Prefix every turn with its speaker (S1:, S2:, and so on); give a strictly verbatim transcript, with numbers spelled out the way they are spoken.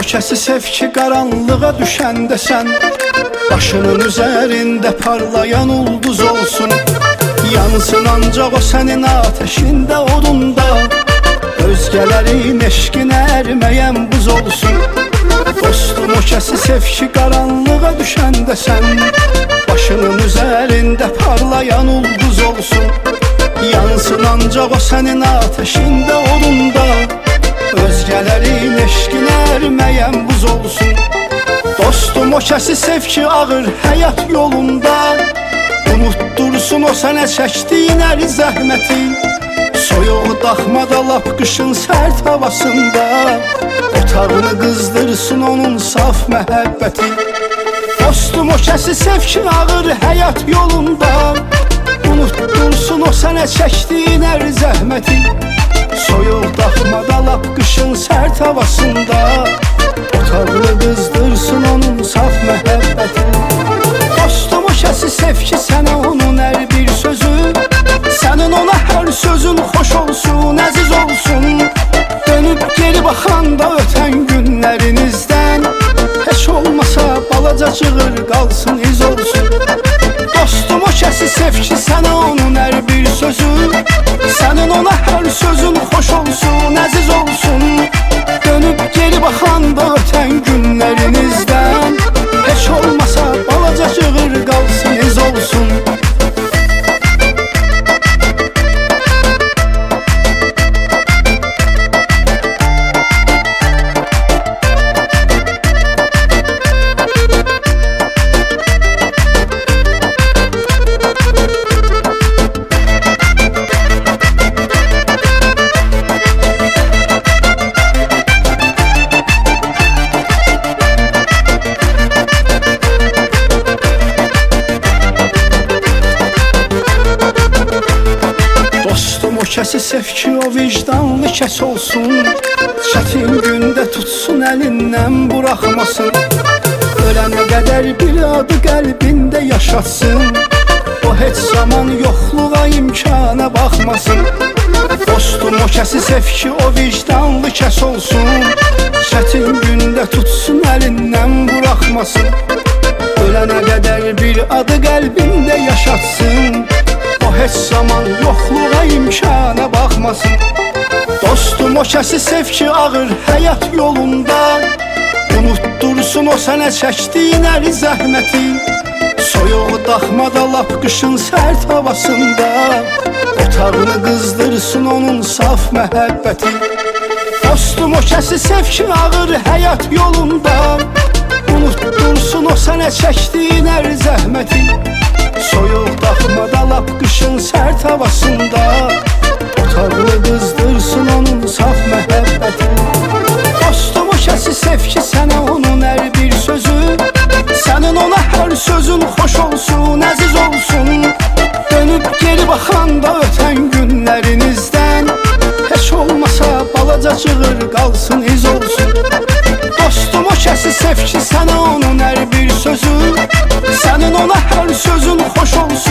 S1: kəsi sev ki qaranlığa düşəndə sən başının üzərində parlayan ulduz olsun. Yansın ancaq o sənin ateşində, odunda özgələrin eşqinə ərməyən buz olsun. Dostum o kəsi sev ki qaranlığa düşəndə sən başının üzərində parlayan ulduz olsun. Yansın ancaq o sənin ateşində, odunda özgələrin eşqinə ərməyən buz olsun. Dostum o kəsi sev ki ağır həyat yolunda unuttursun o sənə çəkdiyin əli zəhməti. Soyuq daxmada lap qışın sərt havasında otağını qızdırsın onun saf məhəbbəti. Dostum o kəsi sev ki ağır həyat yolunda unuttursun o sənə çəkdiyin əli zəhməti. Soyuq daxmada lap qışın sərt havasında otağını qızdırsın onun saf məhəbbəti. Dostum o kəsi sev ki sənə onun hər bir sözü, sənin ona hər sözün xoş olsun, əziz olsun. Dönüb geri baxanda ötən günlərinizdən heç olmasa balaca çığır qalsın, iz olsun. Dostum o kəsi sev ki sənə onun hər bir sözü, sənin ona hər sözün xoş olsun, əziz olsun. Dönüb geri baxanda ötən günlərinizdən heç olmasa balaca çığır qalsın, iz olsun. Dostum o kəsi sev ki o vicdanlı kəs olsun, çətin gündə tutsun əlindən buraxmasın. Ölənə qədər bir adı qəlbində yaşatsın, o heç zaman yoxluğa imkana baxmasın. Dostum o kəsi sev ki o vicdanlı kəs olsun, çətin gündə tutsun əlindən buraxmasın. Ölənə qədər bir adı qəlbində yaşatsın, o heç zaman yoxluğa imkana baxmasın. Dostum o kəsi sev ki ağır həyat yolunda unuttursun o sənə çəkdiyin əli zəhməti. Soyuq daxmada lap qışın sərt havasında otağını qızdırsın onun saf məhəbbəti. Dostum o kəsi sev ki ağır həyat yolunda unuttursun o sənə çəkdiyin əli zəhməti. Soyuq daxmada lap qışın sərt havasında otağını qızdırsın onun saf məhəbbəti. Dostum o kəsi sev ki sənə onun hər bir sözü, sənin ona hər sözün xoş olsun, əziz olsun. Dönüb geri baxanda ötən günlərinizdən heç olmasa balaca çığır qalsın, iz olsun. Dostum o kəsi sev ki sənə onun hər bir sözü, sənin ona hər sözün xoş olsun.